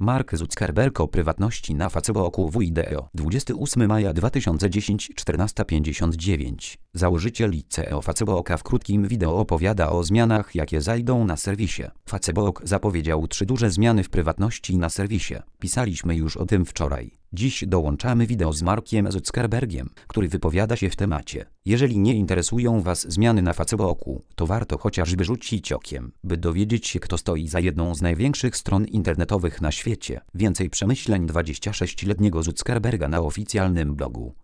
Mark Zuckerberg o prywatności na Facebooku wideo 28 maja 2010 14:59. Założyciel i CEO Facebooka w krótkim wideo opowiada o zmianach, jakie zajdą na serwisie. Facebook zapowiedział 3 duże zmiany w prywatności na serwisie. Pisaliśmy już o tym wczoraj. Dziś dołączamy wideo z Markiem Zuckerbergiem, który wypowiada się w temacie. Jeżeli nie interesują Was zmiany na Facebooku, to warto chociażby rzucić okiem, by dowiedzieć się, kto stoi za jedną z największych stron internetowych na świecie. Więcej przemyśleń 26-letniego Zuckerberga na oficjalnym blogu.